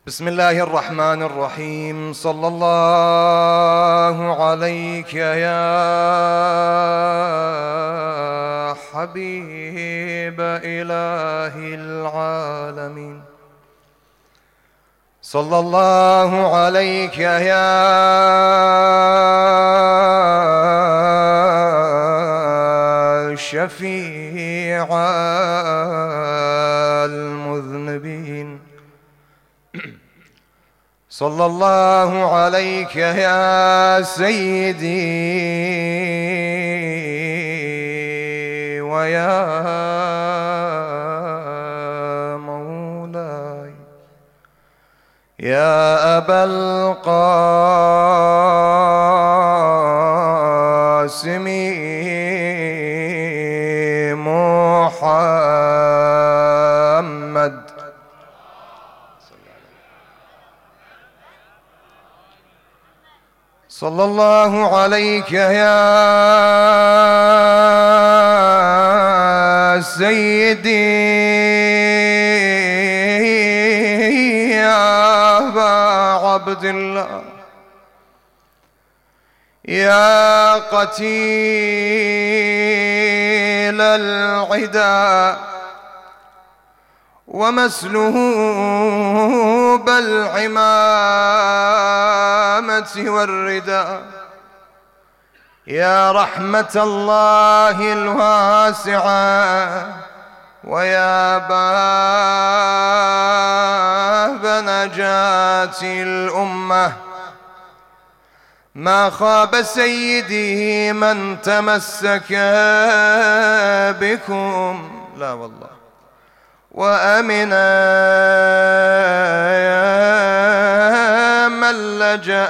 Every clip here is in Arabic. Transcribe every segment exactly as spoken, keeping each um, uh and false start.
بسم الله الرحمن الرحيم. صلى الله عليك يا حبيب إله العالمين. صلى الله عليك يا شفيع المذنبين. صلى الله عليك يا سيدي ويا مولاي يا أبا القاسم محمد. صلى الله عليك يا سيدي يا أبا عبد الله يا قتيل العدا ومسلوب العمامة والرداء يا رحمة الله الواسعة ويا باب نجاة الأمة. ما خاب سيدي من تمسك بكم، لا والله، وأمنا من لجأ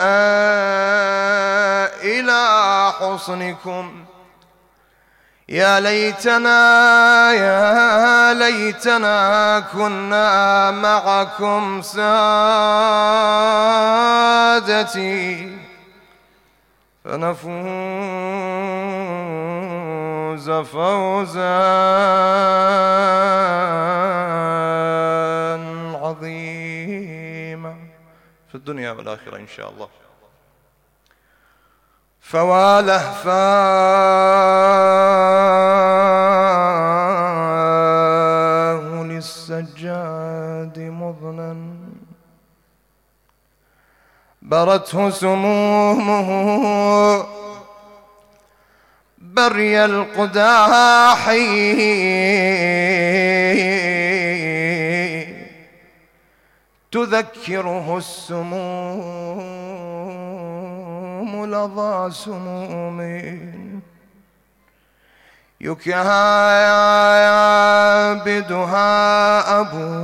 إلى حصنكم. يا ليتنا يا ليتنا كنا معكم سادتي فنفوز فوزا عظيما في الدنيا والآخرة إن شاء الله. فوالهفاه للسجاد مضنا برته سمومه بري القداح تذكره السموم لظى سموم يكابدها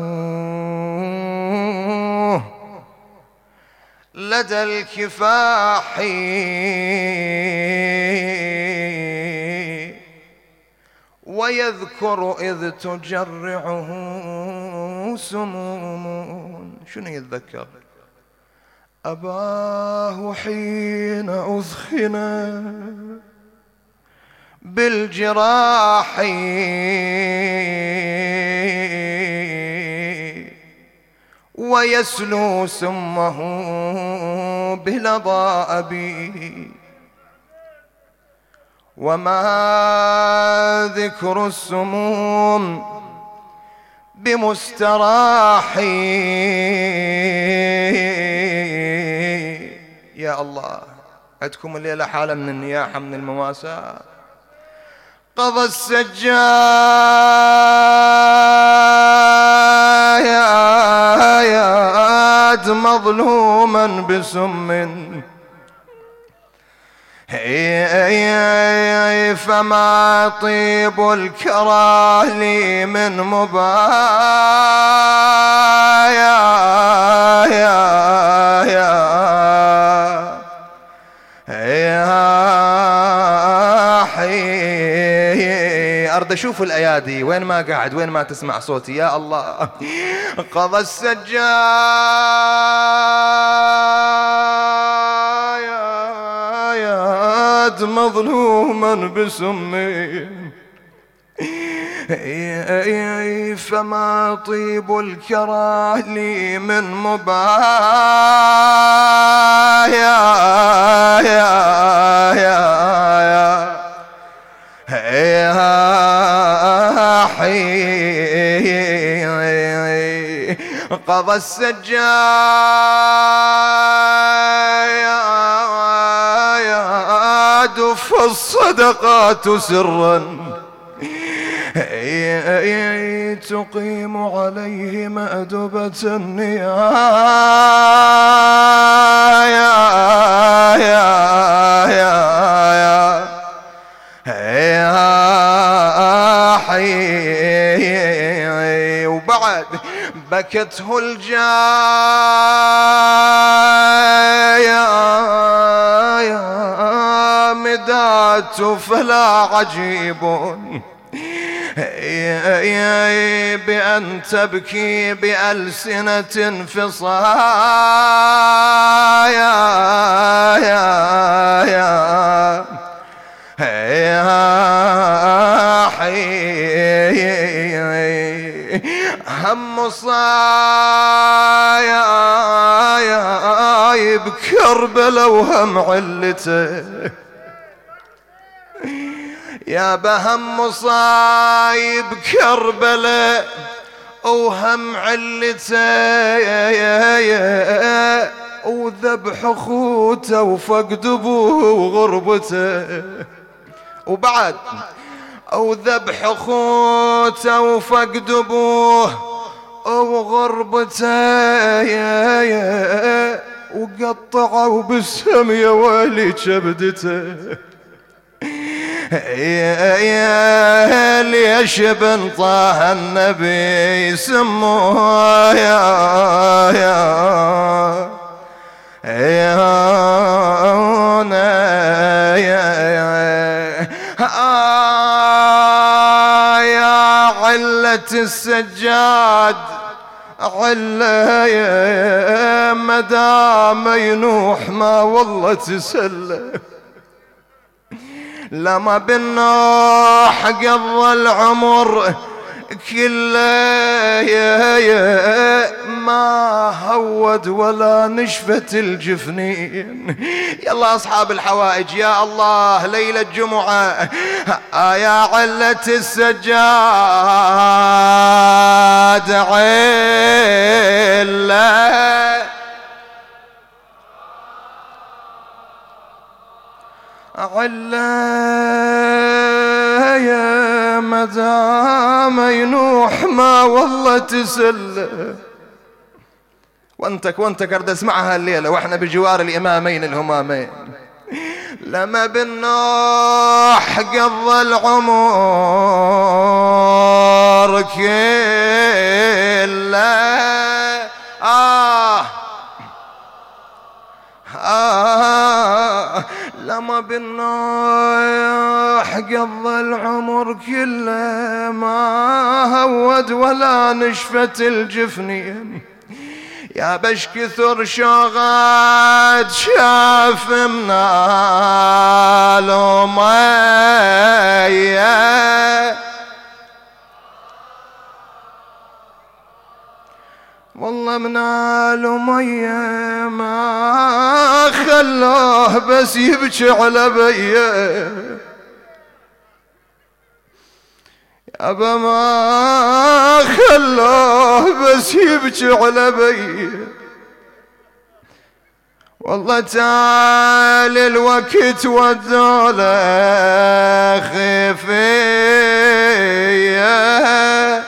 أبوه لدى الكفاح ويذكر إذ تجرعه سموم. شنو يتذكر؟ أباه حين أثخن بالجراح ويسلو سمه بلظى أبيه. وما ذكر السموم بمستراح يا الله. عندكم الليلة حالة من النياحة من المواساة. قضى السجاد مظلوما بسم فما طيب الكرى لي من مبايا يا يا يا حي. أرد أشوف الأيادي وين ما قاعد، وين ما تسمع صوتي يا الله. قضى السجاد مظلوما بسمي فما طيب الكرى لي من مبايا يا يا يا حي قضى السجاد فالصدقات سرا تقيم عليه مأدبة النيايا يا يا يا يا حي وبعد بكته الجايا يا مدات فلا عجيب بأن تبكي بألسنة فصايا يا يا يا حي هم صايا بكربلاء وهم علته يا بهم مصايب كربلاء وهم علته وذبح اخوته وفقد ابوه وغربته وبعد او ذبح اخوته وفقد ابوه وغربته وقطعوا بالسم يا ويلي كبدته يا ليش بن طه النبي سموه يا يا يا يا علة السجاد علة يا مدام ينوح ما والله تسلى لما بالنوح قضى العمر كله يا يا ما هود ولا نشفت الجفنين. يلا أصحاب الحوائج يا الله ليلة جمعة يا علة السجاد علة علة يا مدام ينوح ما والله تسلى. وانتك وانتك ارد اسمعها الليلة واحنا بجوار الامامين الهمامين. لما بالنوح قضى العمر كله آه آه لما بالنوح قضى العمر كله ما هود ولا نشفت الجفنين. يا بش كثر شغاد شاف منال ومية والله منال ومية ما خلوه بس يبكي على بيه. أبا ما خلوه بس يبكي على بيه. والله تعالي الوقت والدولة خفية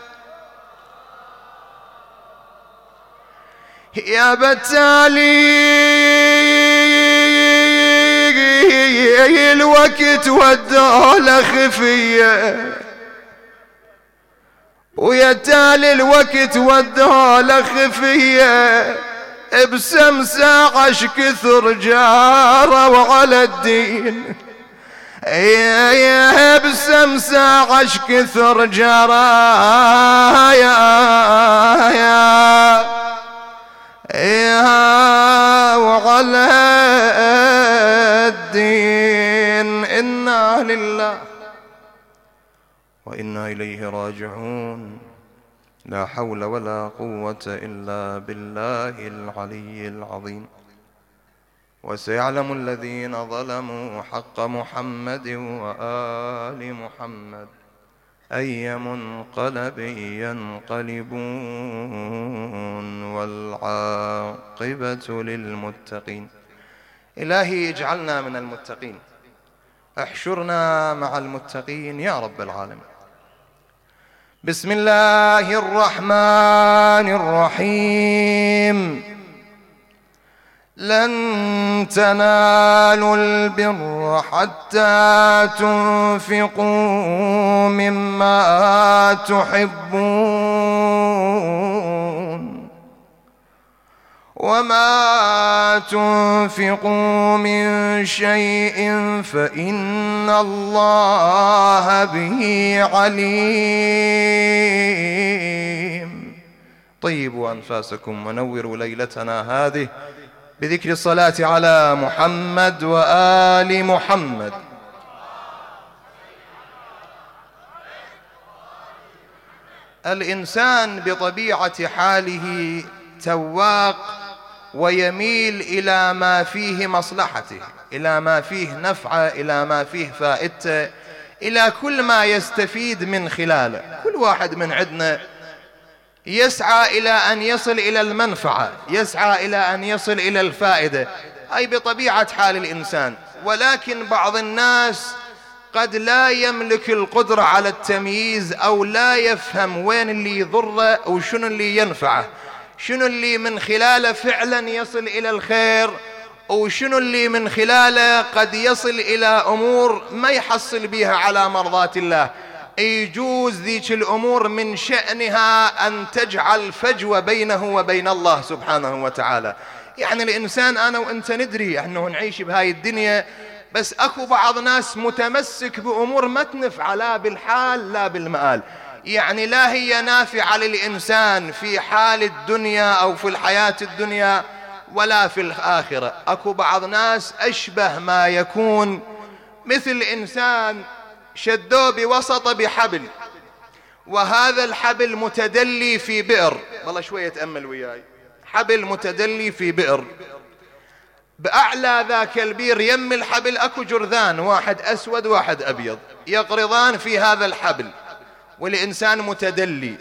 يا بتالي الوقت والدولة خفية ويا تالي الوقت والدولة خفية بسمسة عش كثر جارة وعلى الدين. يا يا بسمسة عش كثر جارة يا يا يا وعلى الدين. إنا لله وإنا إليه راجعون. لا حول ولا قوة إلا بالله العلي العظيم. وسيعلم الذين ظلموا حق محمد وآل محمد أي منقلب ينقلبون والعاقبة للمتقين. إلهي اجعلنا من المتقين، احشرنا مع المتقين يا رب العالمين. بسم الله الرحمن الرحيم. لن تنالوا البر حتى تنفقوا مما تحبون وما تنفقوا من شيء فإن الله به عليم. طيبوا أنفاسكم ونوروا ليلتنا هذه بذكر الصلاة على محمد وآل محمد. الإنسان بطبيعة حاله تواق ويميل إلى ما فيه مصلحته، إلى ما فيه نفعه، إلى ما فيه فائدته، إلى كل ما يستفيد من خلاله. كل واحد من عندنا يسعى إلى أن يصل إلى المنفعة، يسعى إلى أن يصل إلى الفائدة، أي بطبيعة حال الإنسان. ولكن بعض الناس قد لا يملك القدرة على التمييز، أو لا يفهم وين اللي يضره وشنو اللي ينفعه، شنو اللي من خلاله فعلا يصل إلى الخير، وشنو اللي من خلاله قد يصل إلى أمور ما يحصل بها على مرضاة الله. يجوز ذيك الأمور من شأنها أن تجعل فجوة بينه وبين الله سبحانه وتعالى. يعني الإنسان أنا وأنت ندري أنه نعيش بهاي الدنيا، بس أكو بعض ناس متمسك بأمور ما تنفع لا بالحال لا بالمآل. يعني لا هي نافعة للإنسان في حال الدنيا أو في الحياة الدنيا ولا في الآخرة. أكو بعض ناس أشبه ما يكون مثل إنسان شدوه بوسط بحبل، وهذا الحبل متدلي في بئر. والله شوية تأمل وياي. حبل متدلي في بئر، بأعلى ذاك البير يم الحبل أكو جرذان، واحد أسود واحد أبيض، يقرضان في هذا الحبل، والإنسان متدلي.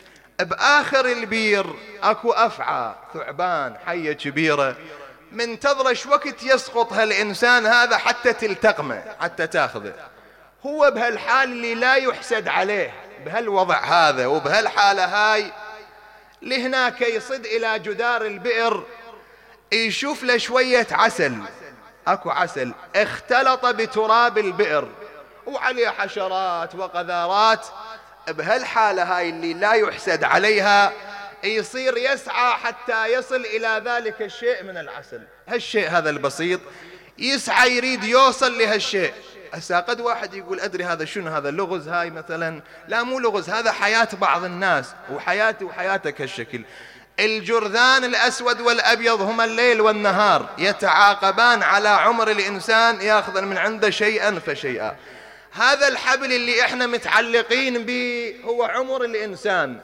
بآخر البير أكو أفعى، ثعبان، حية كبيرة، منتظرش وقت يسقط هالإنسان هذا حتى تلتقمه، حتى تاخذه. هو بهالحال اللي لا يحسد عليه، بهالوضع هذا وبهالحالة هاي، لهناك يصد إلى جدار البئر، يشوف له شوية عسل، أكو عسل اختلط بتراب البئر وعليه حشرات وقذارات. بهالحالة هاي اللي لا يحسد عليها، يصير يسعى حتى يصل إلى ذلك الشيء من العسل. هالشيء هذا البسيط يسعى يريد يوصل لهالشيء. هسا قد واحد يقول أدري هذا شنو، هذا لغز هاي مثلا. لا مو لغز، هذا حياة بعض الناس، وحياتي وحياتك هالشكل. الجرذان الأسود والأبيض هما الليل والنهار، يتعاقبان على عمر الإنسان، يأخذ من عنده شيئا فشيئا. هذا الحبل اللي احنا متعلقين به هو عمر الإنسان،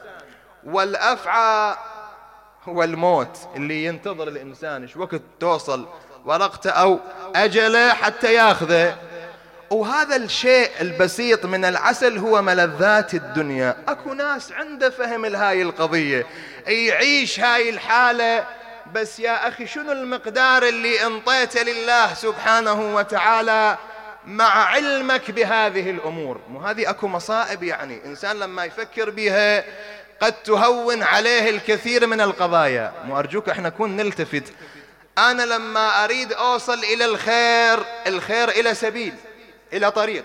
والأفعى هو الموت اللي ينتظر الإنسان ايش وقت توصل ورقته أو أجله حتى ياخذه. وهذا الشيء البسيط من العسل هو ملذات الدنيا. أكو ناس عنده فهم لهاي القضية، يعيش هاي الحالة، بس يا أخي شنو المقدار اللي انطيته لله سبحانه وتعالى مع علمك بهذه الأمور؟ مو هذه أكو مصائب، يعني إنسان لما يفكر بها قد تهون عليه الكثير من القضايا. مو أرجوك احنا نكون نلتفت. أنا لما أريد أوصل إلى الخير، الخير إلى سبيل، إلى طريق.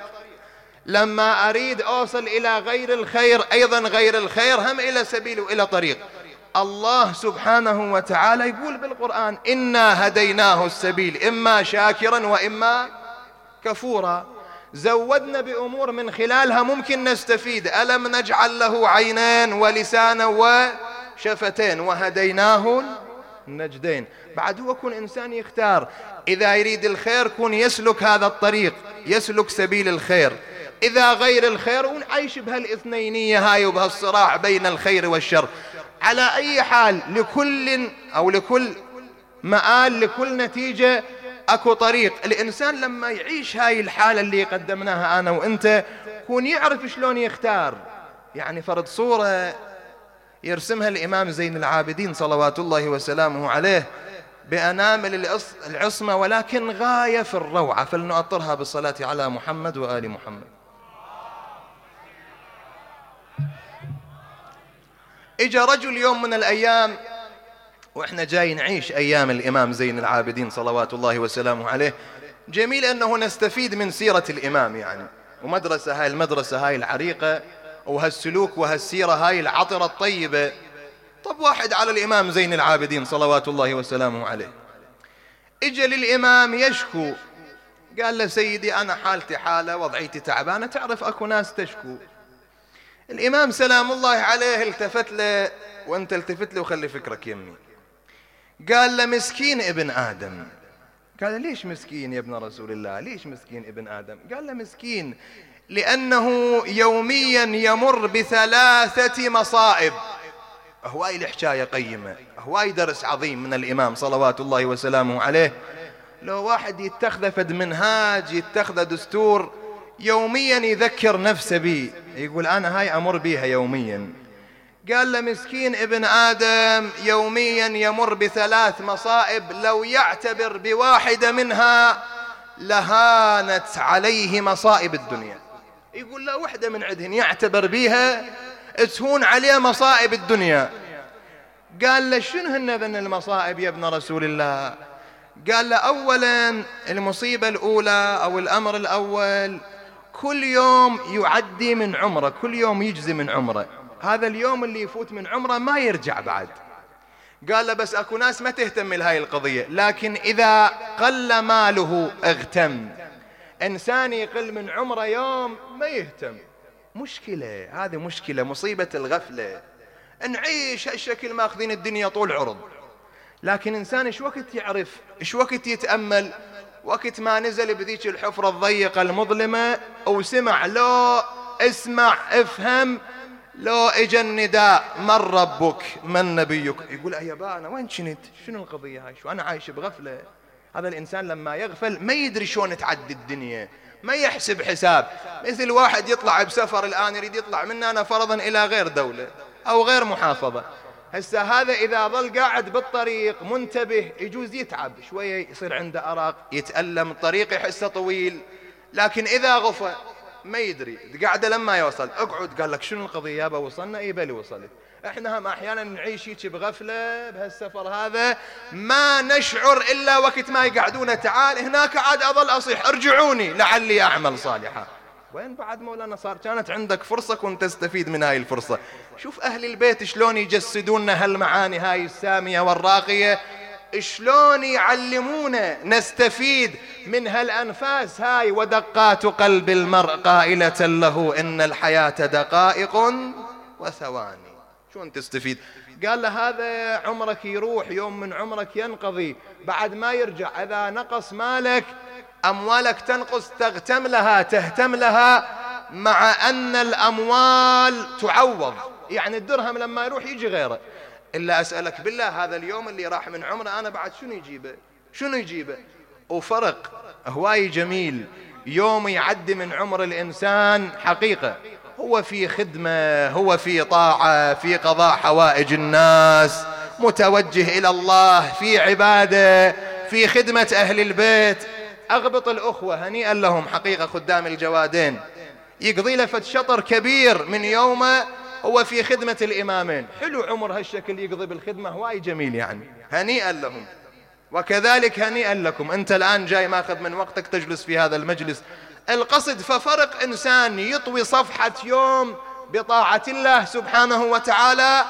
لما أريد أوصل إلى غير الخير، أيضا غير الخير هم إلى سبيل وإلى طريق. الله سبحانه وتعالى يقول بالقرآن: إنا هديناه السبيل إما شاكرا وإما كفورا. زودنا بأمور من خلالها ممكن نستفيد. ألم نجعل له عينين ولسانا وشفتين وهديناه النجدين. بعد هو كون إنسان يختار، إذا يريد الخير كون يسلك هذا الطريق، يسلك سبيل الخير. إذا غير الخير، ونعيش بهالاثنينية هاي وبهالصراع بين الخير والشر. على أي حال لكل أو لكل مآل، لكل نتيجة أكو طريق. الإنسان لما يعيش هاي الحالة اللي قدمناها أنا وإنت، يكون يعرف شلون يختار. يعني فرض صورة يرسمها الإمام زين العابدين صلوات الله وسلامه عليه بأنامل العصمة، ولكن غاية في الروعة، فلنؤطرها بالصلاة على محمد وآل محمد. إجا رجل يوم من الأيام، وإحنا جاي نعيش أيام الإمام زين العابدين صلوات الله وسلامه عليه، جميل أنه نستفيد من سيرة الإمام يعني، ومدرسة هاي المدرسة هاي العريقة، وهالسلوك وهالسيرة هاي العطرة الطيبة. طب واحد على الإمام زين العابدين صلوات الله وسلامه عليه، إجا للإمام يشكو، قال له سيدي أنا حالتي حالة، وضعيتي تعبانة، تعرف أكو ناس تشكو. الإمام سلام الله عليه التفت له، وأنت التفت له وخلي فكرك يمي، قال له مسكين ابن آدم. قال له ليش مسكين يا ابن رسول الله، ليش مسكين ابن آدم؟ قال له مسكين لأنه يوميا يمر بثلاثة مصائب. هواي الحكاية قيمة، هواي درس عظيم من الإمام صلوات الله وسلامه عليه. لو واحد يتخذ فد منهاج، يتخذ دستور يوميا يذكر نفسه بي، يقول أنا هاي أمر بيها يوميا. قال له مسكين ابن آدم يوميا يمر بثلاث مصائب، لو يعتبر بواحدة منها لهانت عليه مصائب الدنيا. يقول له واحدة من عدهن يعتبر بيها تهون عليه مصائب الدنيا. قال له شنو هن ذن المصائب يا ابن رسول الله؟ قال له أولا المصيبة الأولى أو الأمر الأول، كل يوم يعدي من عمره، كل يوم يجزي من عمره، هذا اليوم اللي يفوت من عمره ما يرجع بعد. قال له بس أكو ناس ما تهتم لهاي القضية، لكن إذا قل ماله اغتم. إنسان يقل من عمره يوم ما يهتم، مشكلة، هذه مشكلة، مصيبة الغفلة. نعيش هالشكل ماخذين الدنيا طول عرض، لكن إنسان إيش وقت يعرف، إيش وقت يتأمل، وقت ما نزل بذيك الحفرة الضيقة المظلمة وسمع، لو اسمع افهم، لو اجى النداء من ربك من نبيك، يقول أيبا أنا وين كنت، شنو القضية هاي، شو أنا عايش بغفلة. هذا الإنسان لما يغفل ما يدري شلون تعدي الدنيا، ما يحسب حساب. مثل واحد يطلع بسفر الآن يريد يطلع منه أنا فرضا إلى غير دولة أو غير محافظة، هسه هذا إذا ظل قاعد بالطريق منتبه يجوز يتعب شوية، يصير عنده أرق، يتألم، الطريق يحسه طويل، لكن إذا غفى ما يدري، قاعدة لما يوصل اقعد، قال لك شنو القضية يابا وصلنا، اي بلي وصلت. احنا هم احيانا نعيش هيك بغفلة بهالسفر هذا، ما نشعر الا وقت ما يقعدونا تعال هناك عاد اظل اصيح ارجعوني لعلي اعمل صالحا. وين بعد مولانا صار كانت عندك فرصة كنت تستفيد من هاي الفرصة. شوف اهل البيت شلون يجسدوننا هالمعاني هاي السامية والراقية، شلون يعلمونا نستفيد من هالأنفاس هاي. ودقات قلب المرء قائلة له إن الحياة دقائق وثواني. شلون تستفيد؟ قال له هذا عمرك يروح، يوم من عمرك ينقضي، بعد ما يرجع. إذا نقص مالك، أموالك تنقص، تغتم لها، تهتم لها، مع أن الأموال تعوض. يعني الدرهم لما يروح يجي غيره. إلا أسألك بالله هذا اليوم اللي راح من عمره أنا بعد شنو يجيبه، شنو يجيبه؟ وفرق هواي جميل يوم يعدي من عمر الإنسان حقيقة، هو في خدمة، هو في طاعة، في قضاء حوائج الناس، متوجه إلى الله، في عبادة، في خدمة أهل البيت. أغبط الأخوة هنيئا لهم حقيقة خدام الجوادين، يقضي له فد شطر كبير من يومه هو في خدمة الإمامين. حلو عمر هالشكل يقضي بالخدمة، هواي جميل يعني، هنيئا لهم. وكذلك هنيئا لكم، أنت الآن جاي ماخذ من وقتك تجلس في هذا المجلس. القصد ففرق إنسان يطوي صفحة يوم بطاعة الله سبحانه وتعالى،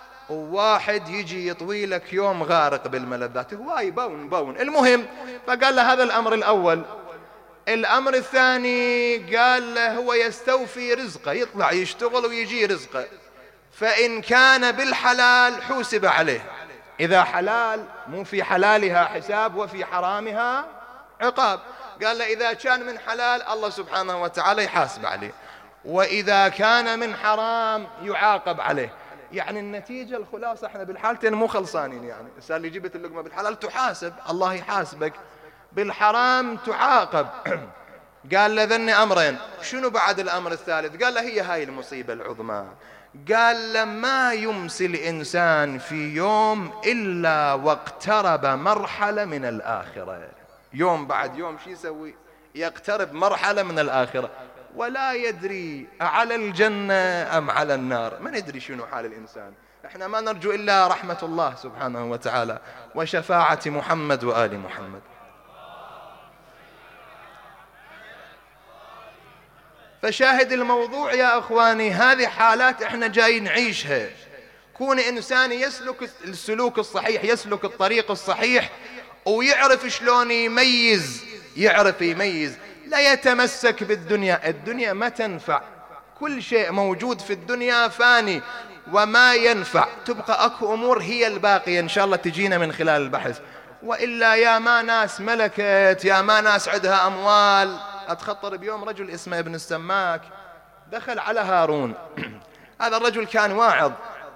وواحد يجي يطوي لك يوم غارق بالملذات، هواي بون بون. المهم فقال له هذا الأمر الأول. الأمر الثاني قال له هو يستوفي رزقه، يطلع يشتغل ويجي رزقه، فإن كان بالحلال حوسب عليه، إذا حلال مو في حلالها حساب وفي حرامها عقاب. قال له إذا كان من حلال الله سبحانه وتعالى يحاسب عليه، وإذا كان من حرام يعاقب عليه. يعني النتيجة الخلاصة احنا بالحالتين مو خلصانين. يعني الإنسان اللي جبت اللقمة بالحلال تحاسب، الله يحاسبك، بالحرام تعاقب. قال له ذني أمرين، شنو بعد الأمر الثالث؟ قال له هي هاي المصيبة العظمى. قال له ما يمسي الإنسان في يوم إلا واقترب مرحلة من الآخرة. يوم بعد يوم شو يسوي؟ يقترب مرحلة من الآخرة، ولا يدري أعلى الجنة أم على النار. ما ندري شنو حال الإنسان. احنا ما نرجو إلا رحمة الله سبحانه وتعالى وشفاعة محمد وآل محمد. فشاهد الموضوع يا أخواني، هذه حالات احنا جاي نعيشها. كون إنسان يسلك السلوك الصحيح، يسلك الطريق الصحيح، ويعرف شلون يميز، يعرف يميز، لا يتمسك بالدنيا. الدنيا ما تنفع، كل شيء موجود في الدنيا فاني وما ينفع. تبقى أكو أمور هي الباقية إن شاء الله تجينا من خلال البحث. وإلا يا ما ناس ملكت، يا ما ناس عندها أموال. أتخطر بيوم رجل اسمه ابن السماك دخل على هارون. هذا الرجل كان واعظ.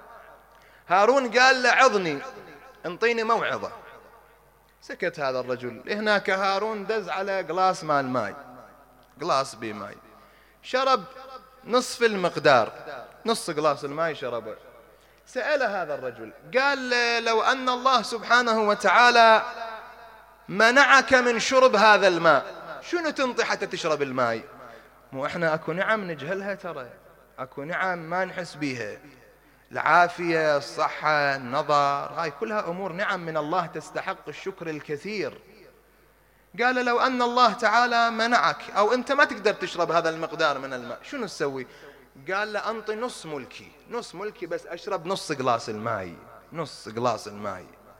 هارون قال له عظني، انطيني موعظة. سكت هذا الرجل. هناك هارون دز على قلاص مال ماي، قلاص بماي، شرب نصف المقدار، نص قلاص الماي شربه. سأل هذا الرجل قال لو أن الله سبحانه وتعالى منعك من شرب هذا الماء شنو تنطي حتى تشرب الماء؟ مو احنا اكو نعم نجهلها، ترى اكو نعم ما نحس بيها، العافية، الصحة، النظر، هاي كلها امور نعم من الله تستحق الشكر الكثير. قال لو ان الله تعالى منعك او انت ما تقدر تشرب هذا المقدار من الماء شنو تسوي؟ قال له انطي نص ملكي، نص ملكي بس اشرب نص قلاص الماء، نص قلاص الماء.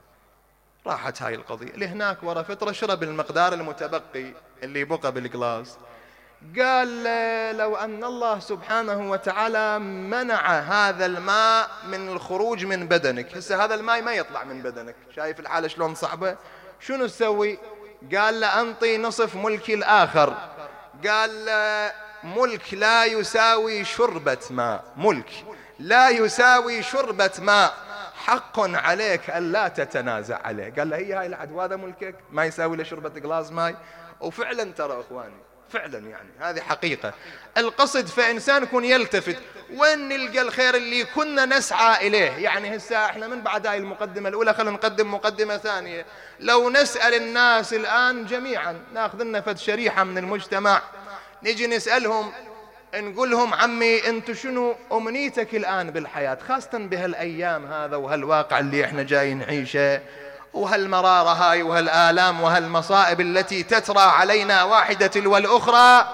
راحت هاي القضية. لهناك ورا فترة شرب المقدار المتبقي اللي بقى بالقلاص. قال لو أن الله سبحانه وتعالى منع هذا الماء من الخروج من بدنك، هسه هذا الماء ما يطلع من بدنك، شايف الحالة شلون صعبة؟ شنو تسوي؟ قال له أنطي نصف ملكي الآخر. قال له ملك لا يساوي شربة ماء، ملك لا يساوي شربة ماء، حق عليك أن لا تتنازع عليه. قال له هي هاي العد، وهذا ملكك ما يساوي له شربة قلاص ماي. وفعلا ترى أخواني فعلا يعني هذه حقيقة. القصد فإنسان يكون يلتفت وين نلقى الخير اللي كنا نسعى إليه. يعني هسه احنا من بعد هاي المقدمة الأولى خلينا نقدم مقدمة ثانية. لو نسأل الناس الآن جميعا، ناخذ لنا فد شريحة من المجتمع نجي نسألهم، نقول لهم عمي انتو شنو امنيتك الآن بالحياة، خاصة بهالأيام هذا وهالواقع اللي احنا جاي نعيشه وهالمرارة هاي وهالآلام وهالمصائب التي تترى علينا واحدة تلو الأخرى،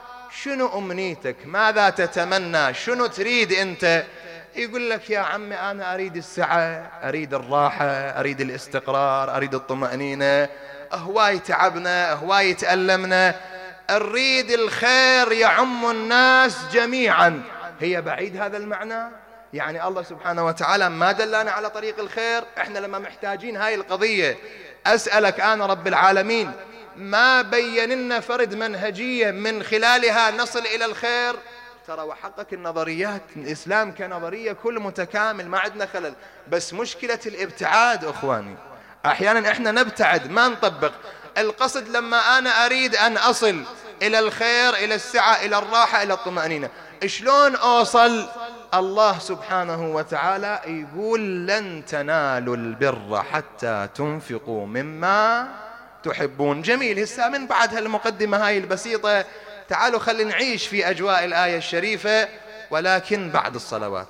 شنو أمنيتك؟ ماذا تتمنى؟ شنو تريد أنت؟ يقول لك يا عمي أنا أريد السعة، أريد الراحة، أريد الاستقرار، أريد الطمأنينة، هواي تعبنا، هواي تألمنا، أريد الخير يعم الناس جميعا. هي بعيد هذا المعنى؟ يعني الله سبحانه وتعالى ما دلنا على طريق الخير؟ احنا لما محتاجين هاي القضية أسألك أنا رب العالمين ما بين لنا فرد منهجية من خلالها نصل إلى الخير؟ ترى وحقك النظريات الإسلام كنظرية كل متكامل ما عندنا خلل، بس مشكلة الابتعاد أخواني. أحيانا احنا نبتعد ما نطبق. القصد لما أنا أريد أن أصل إلى الخير، إلى السعة، إلى الراحة، إلى الطمأنينة، شلون أوصل؟ الله سبحانه وتعالى يقول لن تنالوا البر حتى تنفقوا مما تحبون. جميل. هسه من بعد هالمقدمة هاي البسيطة تعالوا خلينا نعيش في أجواء الآية الشريفة، ولكن بعد الصلوات.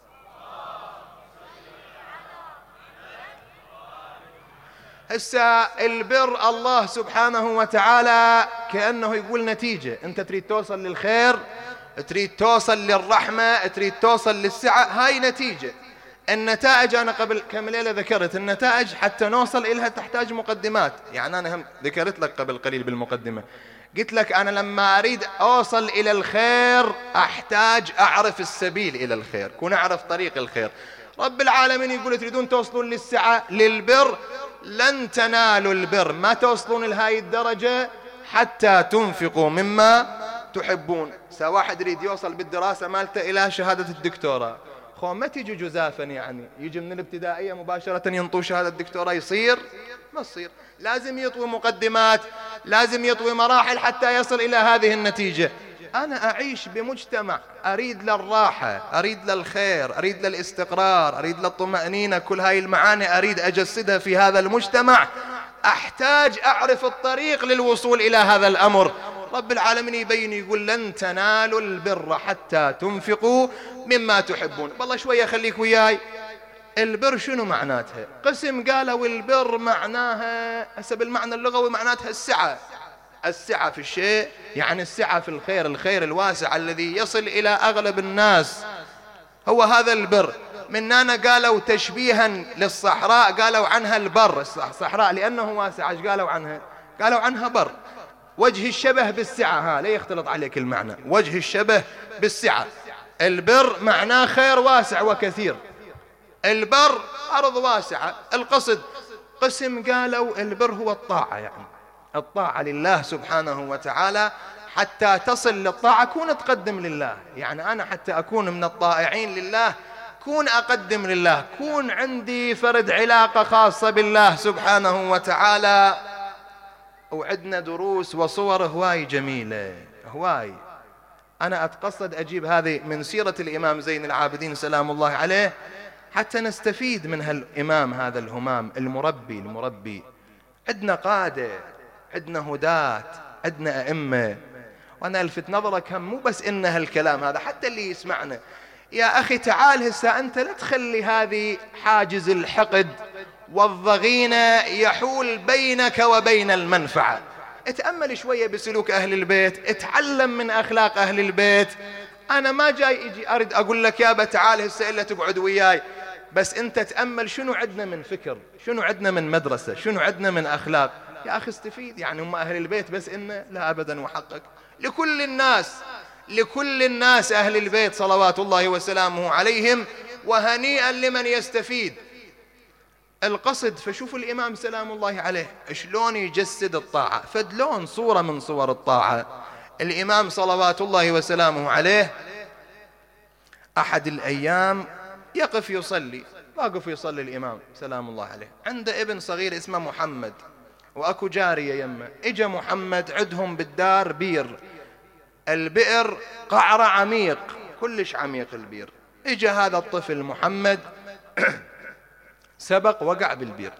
هسه البر الله سبحانه وتعالى كأنه يقول نتيجة. أنت تريد توصل للخير، تريد توصل للرحمة، تريد توصل للسعة، هاي نتيجة. النتائج أنا قبل كم ليلة ذكرت النتائج حتى نوصل إلها تحتاج مقدمات. يعني أنا هم ذكرت لك قبل قليل بالمقدمة، قلت لك أنا لما أريد أوصل إلى الخير أحتاج أعرف السبيل إلى الخير، كون أعرف طريق الخير. رب العالمين يقول تريدون توصلون للسعة، للبر، لن تنالوا البر، ما توصلون لهاي الدرجة حتى تنفقوا مما تحبون. واحد يريد يوصل بالدراسة مالته إلى شهادة الدكتوراه، خو ما تيجي جزافا، يعني يجي من الابتدائية مباشرة ينطوا شهادة الدكتوراه يصير؟ ما يصير، لازم يطوي مقدمات، لازم يطوي مراحل حتى يصل إلى هذه النتيجة. أنا أعيش بمجتمع أريد للراحة، أريد للخير، أريد للاستقرار، أريد للطمأنينة، كل هاي المعاني أريد أجسدها في هذا المجتمع، أحتاج أعرف الطريق للوصول إلى هذا الأمر. رب العالمين يبين يقول لن تنالوا البر حتى تنفقوا مما تحبون. والله شوية خليك وياي، البر شنو معناتها؟ قسم قالوا البر معناها حسب المعنى اللغوي معناتها السعة، السعة في الشيء، يعني السعة في الخير، الخير الواسع الذي يصل إلى أغلب الناس، هو هذا البر. من هنا قالوا تشبيها للصحراء قالوا عنها البر، الصحراء لأنه واسع، ايش قالوا عنها؟ قالوا عنها بر. وجه الشبه بالسعة، ها لا يختلط عليك المعنى، وجه الشبه بالسعة. البر معناه خير واسع وكثير، البر أرض واسعة. القصد قسم قالوا البر هو الطاعة، يعني الطاعة لله سبحانه وتعالى. حتى تصل للطاعة كون تقدم لله، يعني أنا حتى أكون من الطائعين لله كون أقدم لله، كون عندي فرد علاقة خاصة بالله سبحانه وتعالى. وعندنا دروس وصور هواي جميلة هواي. أنا أتقصد أجيب هذه من سيرة الإمام زين العابدين سلام الله عليه حتى نستفيد من هالإمام هذا الهمام المربي المربي. عندنا قادة، عندنا هداة، عندنا أئمة. وأنا ألفت نظرك هم مو بس إن هالكلام هذا، حتى اللي يسمعنا يا أخي تعال هسه أنت لا تخلي هذه حاجز الحقد والضغينة يحول بينك وبين المنفعة. اتأمل شوية بسلوك أهل البيت، اتعلم من أخلاق أهل البيت. أنا ما جاي إجي أرد أقول لك يابا تعال هسه إلا تقعد وياي، بس أنت تأمل شنو عندنا من فكر، شنو عندنا من مدرسة، شنو عندنا من أخلاق. يا أخي استفيد، يعني هم أهل البيت بس إنه لا أبدا وحقك لكل الناس، لكل الناس أهل البيت صلوات الله وسلامه عليهم، وهنيئا لمن يستفيد. القصد فشوفوا الإمام سلام الله عليه شلون يجسد الطاعة، فدلون صورة من صور الطاعة. الإمام صلوات الله وسلامه عليه أحد الأيام يقف يصلي، واقف يصلي الإمام سلام الله عليه، عنده ابن صغير اسمه محمد وأكو جارية يمه. إجا محمد عندهم بالدار بير، البئر قعر عميق كلش عميق البير. إجا هذا الطفل محمد سبق وقع بالبير.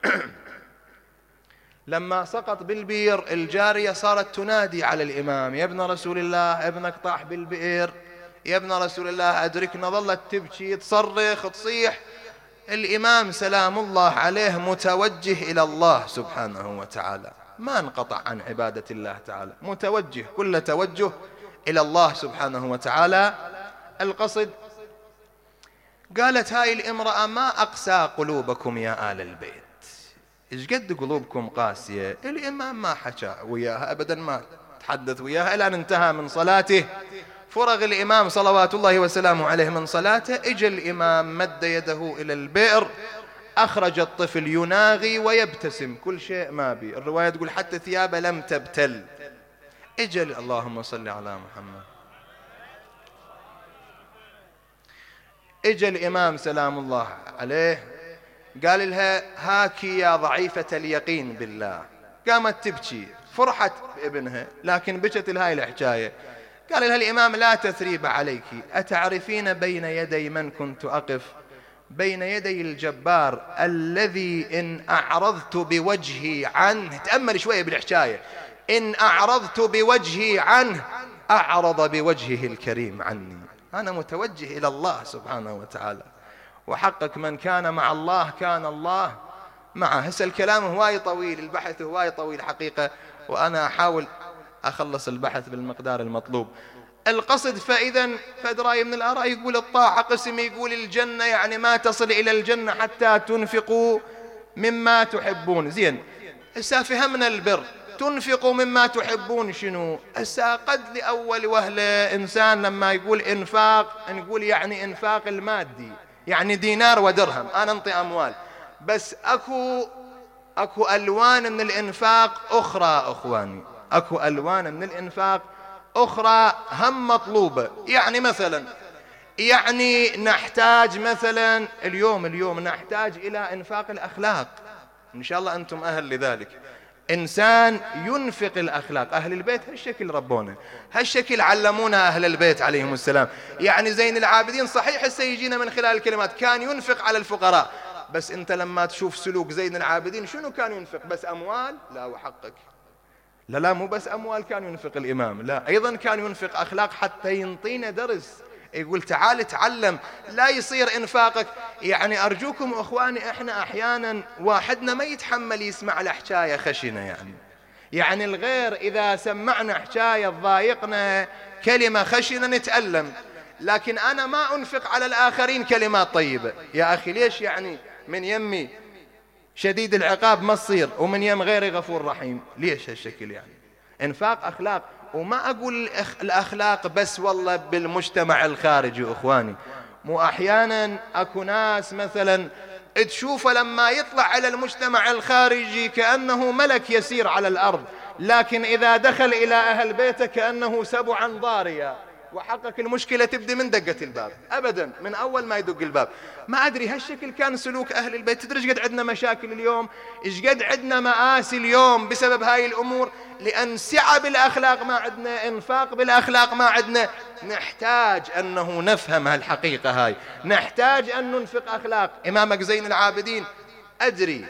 لما سقط بالبير الجارية صارت تنادي على الإمام يا ابن رسول الله ابنك طاح بالبئر، يا ابن رسول الله أدركنا. ظلت تبكي تصرخ تصيح. الإمام سلام الله عليه متوجه إلى الله سبحانه وتعالى، ما انقطع عن عبادة الله تعالى، متوجه كل توجه إلى الله سبحانه وتعالى. القصد قالت هاي الامرأة ما أقسى قلوبكم يا آل البيت، إيش قد قلوبكم قاسية. الإمام ما حكى وياها أبدا، ما تحدث وياها إلى أن انتهى من صلاته. فرغ الإمام صلوات الله وسلامه عليه من صلاته، إجا الإمام مد يده إلى البئر، أخرج الطفل يناغي ويبتسم، كل شيء ما بي. الرواية تقول حتى ثيابه لم تبتل. إجا اللهم صل على محمد. إجا الإمام سلام الله عليه قال لها هاكي يا ضعيفة اليقين بالله. قامت تبكي، فرحت بابنها لكن بكت لهاي الحكاية. قال لها الإمام لا تثريب عليك، أتعرفين بين يدي من كنت أقف؟ بين يدي الجبار الذي إن أعرضت بوجهي عنه، تأمل شوية بالحكاية، إن أعرضت بوجهي عنه أعرض بوجهه الكريم عني. أنا متوجه إلى الله سبحانه وتعالى، وحقق من كان مع الله كان الله معه. هسه الكلام هواي طويل، البحث هواي طويل حقيقة، وأنا أحاول أخلص البحث بالمقدار المطلوب. القصد فإذا فد رأي من الآراء يقول الطاعة قسم، يقول الجنة يعني ما تصل إلى الجنة حتى تنفقوا مما تحبون. زين هسه فهمنا البر، تنفقوا مما تحبون شنو؟ هسه قد لأول وهلة إنسان لما يقول إنفاق نقول يعني إنفاق المادي، يعني دينار ودرهم، أنا أنطي أموال. بس أكو أكو ألوان من الإنفاق أخرى أخواني، أكو ألوان من الإنفاق أخرى هم مطلوبة. يعني مثلا يعني نحتاج مثلا اليوم اليوم نحتاج إلى إنفاق الأخلاق. إن شاء الله أنتم أهل لذلك. إنسان ينفق الأخلاق. أهل البيت هالشكل ربونا، هالشكل علمونا أهل البيت عليهم السلام. يعني زين العابدين صحيح هسه يجينا من خلال الكلمات كان ينفق على الفقراء، بس أنت لما تشوف سلوك زين العابدين شنو كان ينفق؟ بس أموال؟ لا وحقك، لا لا مو بس أموال كان ينفق الإمام، لا أيضا كان ينفق أخلاق حتى ينطينا درس. يقول تعال تعلم، لا يصير إنفاقك. يعني أرجوكم أخواني إحنا أحيانا واحدنا ما يتحمل يسمع له حكاية خشنة. يعني يعني الغير إذا سمعنا حكاية تضايقنا كلمة خشنة نتألم، لكن أنا ما أنفق على الآخرين كلمات طيبة. يا أخي ليش يعني من يمي شديد العقاب ما تصير ومن يم غيري غفور رحيم؟ ليش هالشكل؟ يعني إنفاق أخلاق. وما أقول الأخلاق بس والله بالمجتمع الخارجي أخواني، مو أحيانا أكو ناس مثلا تشوفه لما يطلع على المجتمع الخارجي كأنه ملك يسير على الأرض، لكن إذا دخل إلى أهل بيته كأنه سبعا ضاريا. وحقك المشكلة تبدي من دقة الباب، أبدا من أول ما يدق الباب. ما أدري هالشكل كان سلوك أهل البيت. تدري إيش قد عندنا مشاكل اليوم، إيش قد عندنا مآسي اليوم بسبب هاي الأمور؟ لأن سعة بالأخلاق ما عندنا، إنفاق بالأخلاق ما عندنا. نحتاج أنه نفهم هالحقيقة هاي، نحتاج أن ننفق أخلاق. إمامك زين العابدين أدري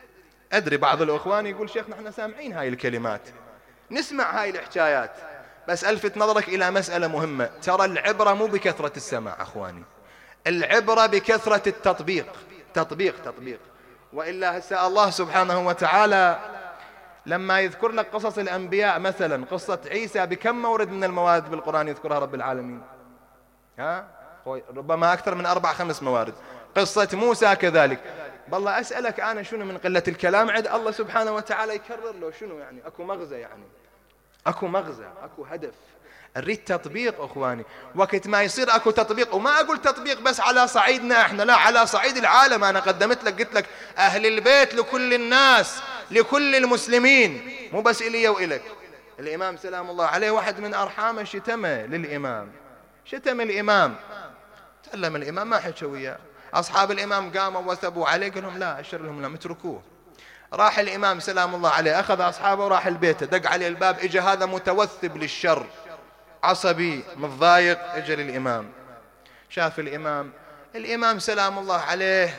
أدري بعض الأخوان يقول شيخ نحن سامعين هاي الكلمات، نسمع هاي الحكايات، بس ألفت نظرك إلى مسألة مهمة. ترى العبرة مو بكثرة السماع أخواني، العبرة بكثرة التطبيق. تطبيق تطبيق. وإلا هسه الله سبحانه وتعالى لما يذكر لك قصص الأنبياء، مثلا قصة عيسى، بكم مورد من الموارد بالقرآن يذكرها رب العالمين؟ ها؟ ربما أكثر من أربع خمس موارد. قصة موسى كذلك. بالله أسألك أنا شنو من قلة الكلام عند الله سبحانه وتعالى يكرر له شنو؟ يعني أكو مغزى، يعني أكو مغزى، أكو هدف. نريد تطبيق أخواني. وقت ما يصير أكو تطبيق، وما أقول تطبيق بس على صعيدنا إحنا، لا، على صعيد العالم. أنا قدمت لك قلت لك أهل البيت لكل الناس، لكل المسلمين، مو بس إلي وإلك. الإمام سلام الله عليه واحد من أرحامه شتمه للإمام، شتم الإمام، تكلم الإمام ما حكى وياه. أصحاب الإمام قاموا وثبوا عليه، قال لهم لا، أشر لهم لا، اتركوه. راح الإمام سلام الله عليه أخذ أصحابه وراح البيت، دق عليه الباب، إجا هذا متوثب للشر، عصبي متضايق، إجا للإمام. شاف الإمام، الإمام سلام الله عليه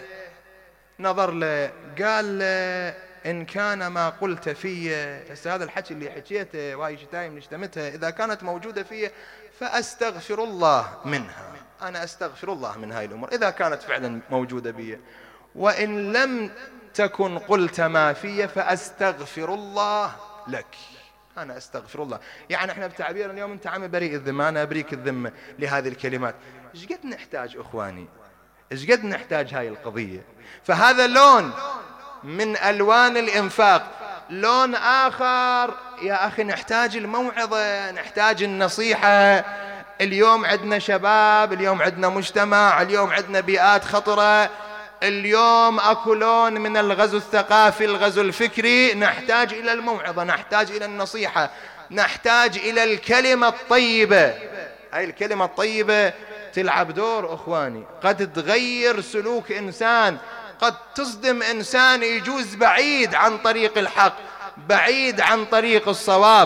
نظر له قال له إن كان ما قلت فيه، هذا الحكي اللي حكيته وهاي شتايم اشتمتها إذا كانت موجودة فيه فأستغفر الله منها، أنا أستغفر الله من هاي الأمور إذا كانت فعلا موجودة بي، وإن لم تكن قلت ما فيه فأستغفر الله لك، أنا أستغفر الله. يعني احنا بتعبير اليوم أنت عم بريء الذمة، أنا أبريك الذمة لهذه الكلمات. إيش قد نحتاج أخواني، إيش قد نحتاج هاي القضية. فهذا لون من ألوان الإنفاق. لون آخر يا أخي نحتاج الموعظة، نحتاج النصيحة. اليوم عندنا شباب، اليوم عندنا مجتمع، اليوم عندنا بيئات خطرة، اليوم أكو لون من الغزو الثقافي، الغزو الفكري. نحتاج إلى الموعظة، نحتاج إلى النصيحة، نحتاج إلى الكلمة الطيبة. هاي الكلمة الطيبة تلعب دور أخواني، قد تغير سلوك إنسان، قد تصدم إنسان يجوز بعيد عن طريق الحق، بعيد عن طريق الصواب.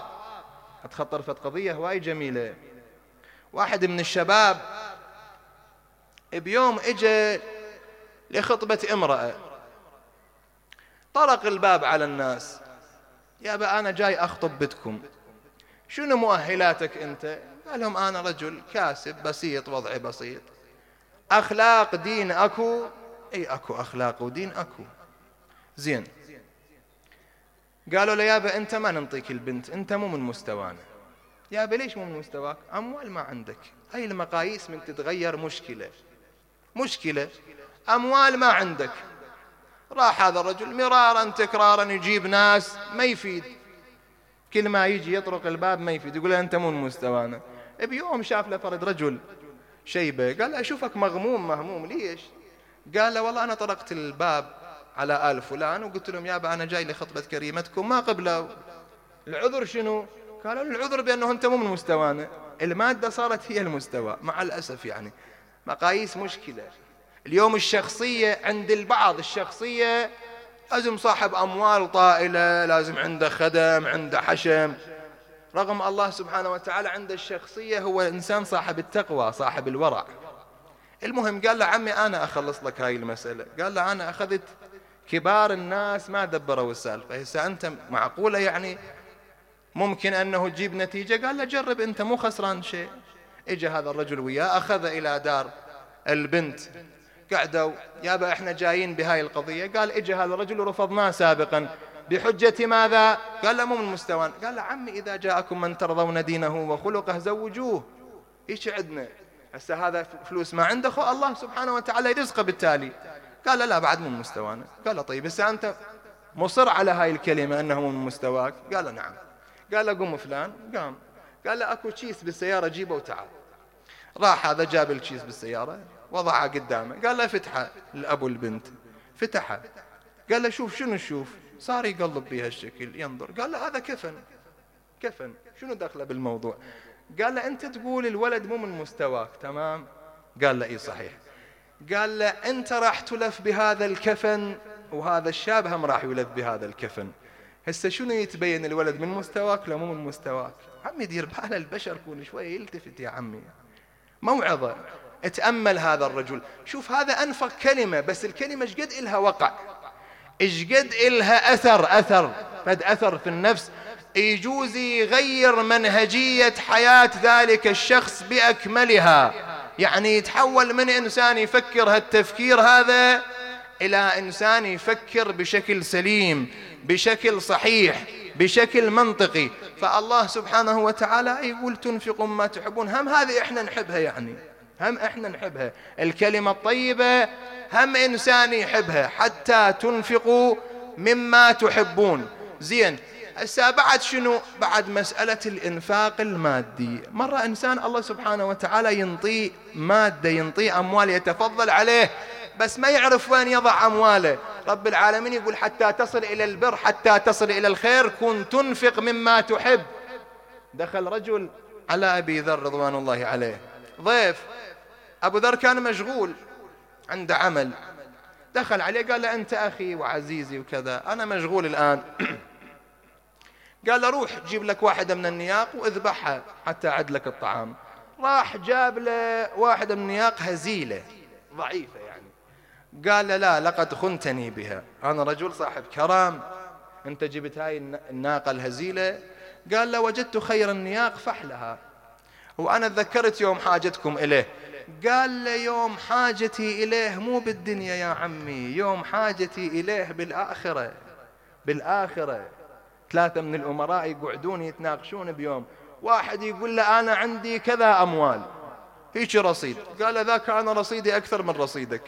أتخطر في قضية هواي جميلة. واحد من الشباب بيوم إجا لخطبة امرأة، طرق الباب على الناس، يا با أنا جاي أخطب بتكم، شنو مؤهلاتك أنت؟ قال لهم أنا رجل كاسب بسيط، وضعي بسيط، أخلاق دين أكو، أي أكو أخلاق ودين أكو، زين. قالوا له يابا أنت ما ننطيك البنت، أنت مو من مستوانا. يابا ليش مو من مستواك؟ أموال ما عندك، هاي المقاييس من تتغير مشكلة، مشكلة أموال ما عندك. راح هذا الرجل مرارا تكرارا يجيب ناس ما يفيد، كل ما يجي يطرق الباب ما يفيد، يقول له أنت مو من مستوانا. بيوم شاف له فرد رجل شيبة، قال له أشوفك مغموم مهموم، ليش؟ قال له والله أنا طرقت الباب على آل فلان وقلت لهم يابا أنا جاي لخطبة كريمتكم، ما قبلوا. العذر شنو؟ قالوا العذر بأنه أنت مو من مستوانا، المادة صارت هي المستوى مع الأسف. يعني مقاييس مشكلة اليوم. الشخصية عند البعض، الشخصية لازم صاحب أموال طائلة، لازم عنده خدم، عنده حشم، رغم الله سبحانه وتعالى عند الشخصية هو إنسان صاحب التقوى صاحب الورع. المهم قال له عمي أنا أخلص لك هاي المسألة. قال له أنا أخذت كبار الناس ما دبروا السالفة، هسه أنت معقولة يعني ممكن أنه تجيب نتيجة؟ قال له جرب أنت مو خسران شيء. إجا هذا الرجل وياه أخذ إلى دار البنت، قعدوا يابا إحنا جايين بهاي القضية. قال إجا هذا الرجل ورفضناه سابقا بحجة ماذا؟ قال له مو من مستوان. قال له عمي إذا جاءكم من ترضون دينه وخلقه زوجوه، إيش عندنا هسه؟ هذا فلوس ما عنده خو الله سبحانه وتعالى يرزقه بالتالي. قال له لا بعد مو من مستوانا. قال له طيب هسه أنت مصر على هاي الكلمة أنه مو من مستواك؟ قال له نعم. قال له قم فلان، قام. قال له أكو كيس بالسيارة جيبه وتعال. راح هذا جاب الكيس بالسيارة وضعه قدامه، قال له فتحه الأب البنت. فتحه قال له شوف شنو شوف. صار يقلب بها الشكل ينظر. قال له هذا كفن. كفن شنو دخله بالموضوع؟ قال له أنت تقول الولد مو من مستواك تمام؟ قال له إيه صحيح. قال له أنت راح تلف بهذا الكفن وهذا الشاب هم راح يلف بهذا الكفن. هسه شنو يتبين الولد من مستواك لا مو من مستواك؟ عمي دير بال البشر، كون شوية يلتفت يا عمي. موعظة. اتأمل هذا الرجل، شوف هذا أنفق كلمة، بس الكلمة ايش قد إلها وقع، ايش قد إلها أثر، أثر فد أثر في النفس يجوز يغير منهجية حياة ذلك الشخص بأكملها. يعني يتحول من إنسان يفكر هالتفكير هذا إلى إنسان يفكر بشكل سليم، بشكل صحيح، بشكل منطقي. فالله سبحانه وتعالى يقول تنفقوا ما تحبون. هم هذه احنا نحبها، يعني هم احنا نحبها الكلمة الطيبة، هم إنسان يحبها حتى تنفقوا مما تحبون. زين هسه بعد شنو؟ بعد مسألة الإنفاق المادي. مرة إنسان الله سبحانه وتعالى ينطيه مادة، ينطيه أموال، يتفضل عليه، بس ما يعرف وين يضع أمواله. رب العالمين يقول حتى تصل إلى البر، حتى تصل إلى الخير، كن تنفق مما تحب. دخل رجل على أبي ذر رضوان الله عليه، ضيف. أبو ذر كان مشغول عنده عمل، دخل عليه قال له أنت أخي وعزيزي وكذا، أنا مشغول الآن. قال له روح جيب لك واحدة من النياق واذبحها حتى أعد لك الطعام. راح جاب له واحدة من النياق هزيلة ضعيفة يعني. قال له لا لقد خنتني بها، أنا رجل صاحب كرام، أنت جبت هاي الناقة الهزيلة. قال له وجدت خير النياق فحلها، وأنا تذكرت يوم حاجتكم إليه. قال له يوم حاجتي إليه مو بالدنيا يا عمي، يوم حاجتي إليه بالآخرة. بالآخرة ثلاثة من الأمراء يقعدون يتناقشون بيوم، واحد يقول له أنا عندي كذا أموال هيك رصيد، قال له ذاك أنا رصيدي أكثر من رصيدك.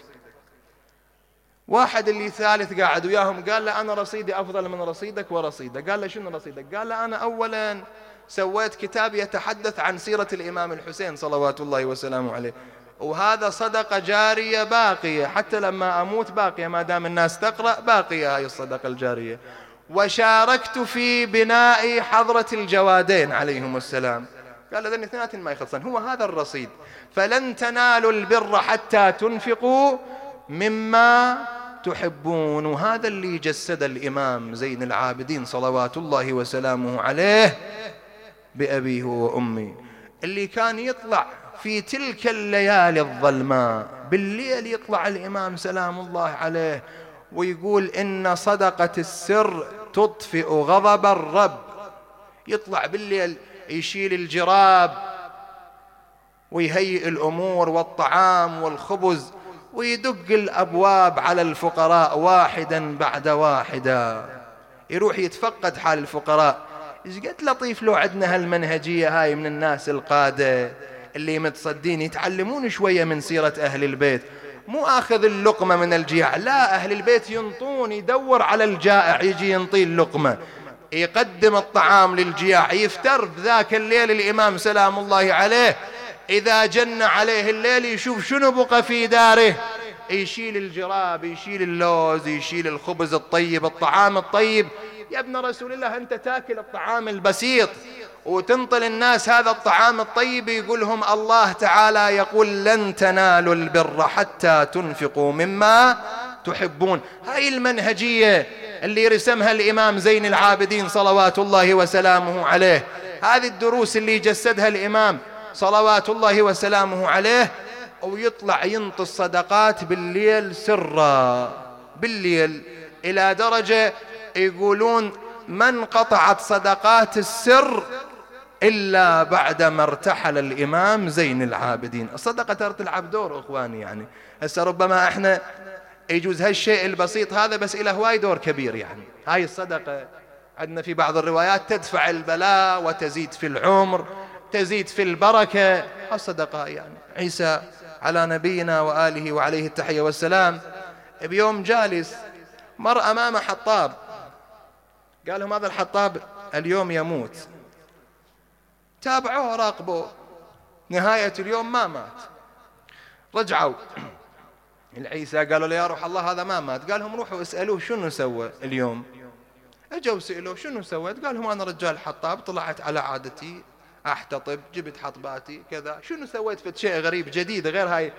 واحد اللي ثالث قاعد وياهم قال له أنا رصيدي أفضل من رصيدك ورصيدك. قال له شنو رصيدك؟ قال له أنا أولا سويت كتاب يتحدث عن سيرة الإمام الحسين صلوات الله وسلامه عليه، وهذا صدقة جارية باقية حتى لما أموت باقية، ما دام الناس تقرأ باقية هاي الصدقة الجارية. وشاركت في بناء حضرة الجوادين عليهم السلام. قال ذن اثنين ما يخلصن، هو هذا الرصيد. فلن تنالوا البر حتى تنفقوا مما تحبون. وهذا اللي جسد الإمام زين العابدين صلوات الله وسلامه عليه بأبيه وأمي، اللي كان يطلع في تلك الليالي الظلماء بالليل، يطلع الإمام سلام الله عليه ويقول إن صدقة السر تطفئ غضب الرب. يطلع بالليل يشيل الجراب ويهيئ الأمور والطعام والخبز، ويدق الأبواب على الفقراء واحدا بعد واحدا، يروح يتفقد حال الفقراء. إيش قد لطيف لو عندنا هالمنهجية هاي من الناس القادة اللي متصدين يتعلمون شوية من سيرة أهل البيت، مو آخذ اللقمة من الجياع، لا، أهل البيت ينطون، يدور على الجائع يجي ينطي اللقمة، يقدم الطعام للجياع. يفتر بذاك الليل الإمام سلام الله عليه إذا جن عليه الليل يشوف شنو بقى في داره، يشيل الجراب، يشيل اللوز، يشيل الخبز الطيب، الطعام الطيب، يا ابن رسول الله أنت تاكل الطعام البسيط وتنطل الناس هذا الطعام الطيب. يقولهم الله تعالى يقول لن تنالوا البر حتى تنفقوا مما تحبون. هاي المنهجية اللي رسمها الإمام زين العابدين صلوات الله وسلامه عليه، هذه الدروس اللي جسدها الإمام صلوات الله وسلامه عليه. ويطلع ينطي الصدقات بالليل سرا، بالليل، إلى درجة يقولون من قطعت صدقات السر إلا بعدما ارتحل الإمام زين العابدين. الصدقة ترى تلعب دور أخواني، يعني هسه ربما احنا يجوز هالشيء البسيط هذا بس إله هواي دور كبير. يعني هاي الصدقة عندنا في بعض الروايات تدفع البلاء وتزيد في العمر، تزيد في البركة. الصدقة يعني عيسى على نبينا وآله وعليه التحية والسلام بيوم جالس مر أمام حطاب، قال لهم هذا الحطاب اليوم يموت. تابعوه راقبوه، نهاية اليوم ما مات. رجعوا العيسى قالوا له يا روح الله هذا ما مات. قال لهم روحوا اسألوه شنو سوى اليوم. اجوا سألوه شنو سويت؟ قال لهم انا رجال حطاب، طلعت على عادتي احتطب، جبت حطباتي كذا. شنو سويت؟ فد شيء غريب جديد غير هاي